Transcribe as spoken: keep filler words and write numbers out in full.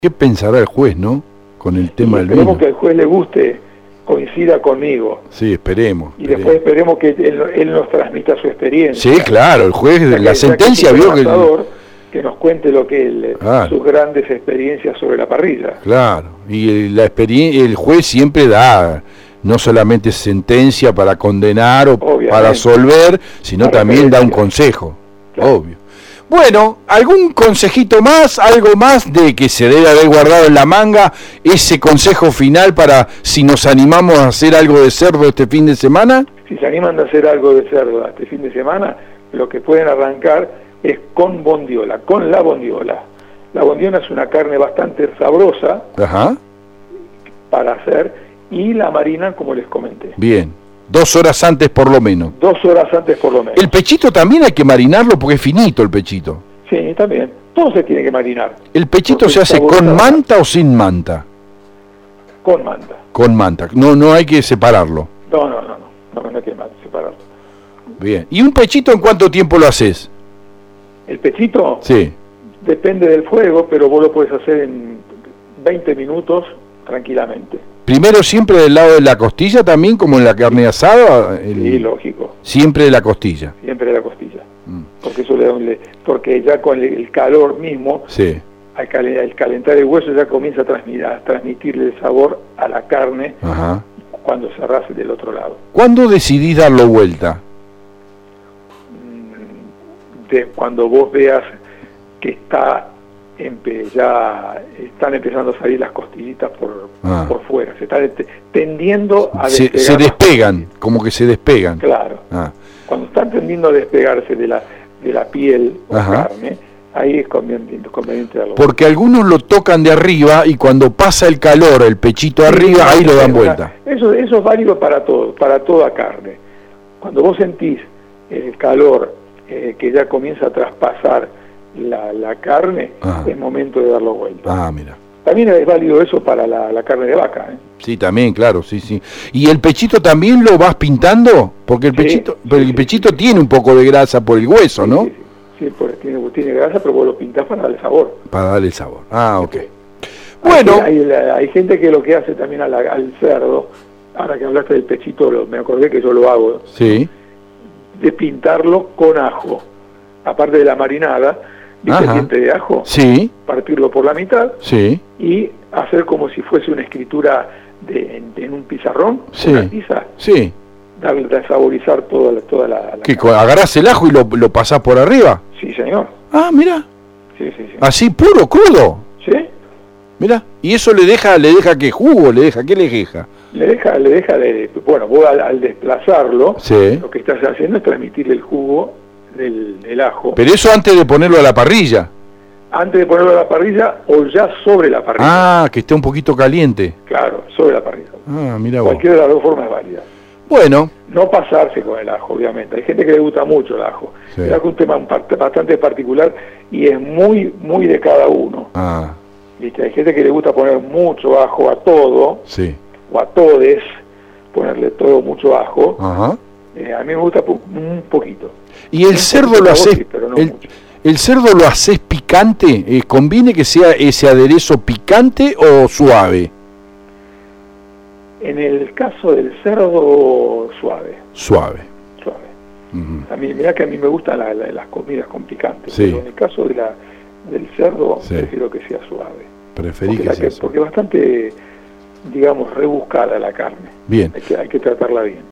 ¿Qué pensará el juez, no? Con el tema del vino. Esperemos que al juez le guste, coincida conmigo. Sí, esperemos. Y esperemos. después esperemos que él, él nos transmita su experiencia. Sí, claro, el juez, ya que, la sentencia vio que... que nos cuente lo que él, claro. sus grandes experiencias sobre la parrilla. Claro, y la experiencia, el juez siempre da, no solamente sentencia para condenar o Obviamente. para absolver, sino para también da un consejo, claro. obvio. Bueno, ¿algún consejito más, algo más de que se debe haber guardado en la manga, ese consejo final para si nos animamos a hacer algo de cerdo este fin de semana? Si se animan a hacer algo de cerdo este fin de semana, lo que pueden arrancar es con bondiola, con la bondiola. La bondiola es una carne bastante sabrosa Ajá. para hacer, y la marinan como les comenté. Bien, dos horas antes por lo menos. Dos horas antes por lo menos. El pechito también hay que marinarlo porque es finito el pechito. Sí, también. Todo se tiene que marinar. ¿El pechito se hace con manta o sin manta? Con manta. Con manta. No, no hay que separarlo. No, no, no, no. No, no hay que separarlo. Bien. ¿Y un pechito en cuánto tiempo lo haces? El pechito sí. depende del fuego, pero vos lo puedes hacer en veinte minutos tranquilamente. Primero siempre del lado de la costilla también, como en la carne asada. El... Sí, lógico. Siempre de la costilla. Siempre de la costilla. Mm. Porque eso le, porque ya con el calor mismo, sí. al, cal, al calentar el hueso ya comienza a, transmitir, a transmitirle el sabor a la carne. Ajá. Cuando cerrás del otro lado. ¿Cuándo decidís darlo vuelta? De cuando vos veas que está empe ya están empezando a salir las costillitas por, ah. por fuera, se están tendiendo a se, despegar. Se despegan, como que se despegan. Claro. Ah. Cuando están tendiendo a despegarse de la de la piel o Ajá. carne, ahí es conveniente, conveniente darlo. Porque algunos lo tocan de arriba y cuando pasa el calor, el pechito sí, arriba, ahí lo dan vuelta. Eso, eso es válido para todo, para toda carne. Cuando vos sentís el calor eh, que ya comienza a traspasar la, la carne, ah. es momento de darlo vuelta. Ah, mira. También es válido eso para la, la carne de vaca, ¿eh? Sí, también, claro, sí, sí. ¿Y el pechito también lo vas pintando? Porque el sí, pechito, sí, el sí, pechito sí. tiene un poco de grasa por el hueso, sí, ¿no? Sí, sí. sí porque tiene, tiene grasa, pero vos lo pintás para darle sabor. Para darle el sabor. Ah, ok. Bueno. Hay, hay, hay gente que lo que hace también a la, al cerdo, ahora que hablaste del pechito, lo, me acordé que yo lo hago. Sí. De pintarlo con ajo. Aparte de la marinada, ¿viste el diente de ajo? Sí. Partirlo por la mitad. Sí. Y hacer como si fuese una escritura de, en, en un pizarrón, sí. una tiza. Sí. Darle, de saborizar toda la... Toda la, la ¿Que agarrás el ajo y lo, lo pasás por arriba? Sí, señor. Ah, mira. Sí, sí, sí. Así puro, crudo. Sí. Mira, y eso le deja, le deja qué jugo, le deja, ¿qué le deja? Le deja, le deja, de, bueno, vos al, al desplazarlo, sí. lo que estás haciendo es transmitirle el jugo del, del ajo. Pero eso antes de ponerlo a la parrilla. Antes de ponerlo a la parrilla o ya sobre la parrilla. Ah, que esté un poquito caliente. Claro, sobre la parrilla. Ah, mira vos. Cualquiera de las dos formas es válida. Bueno. No pasarse con el ajo, obviamente. Hay gente que le gusta mucho el ajo. Sí. El ajo es un tema bastante particular y es muy, muy de cada uno. Ah. ¿Viste? Hay gente que le gusta poner mucho ajo a todo. Sí. O a todes, ponerle todo mucho ajo. Ajá. Eh, a mí me gusta un poquito. ¿Y el cerdo lo haces, no el, el cerdo lo haces picante? Eh, ¿Conviene que sea ese aderezo picante o suave? En el caso del cerdo, suave. Suave. Suave. Uh-huh. A mí, mirá que a mí me gustan la, la, las comidas con picante, sí. pero en el caso de la, del cerdo, sí. prefiero que sea suave. Preferí porque que la, sea Porque es bastante, digamos, rebuscada la carne. Bien. Hay que, hay que tratarla bien.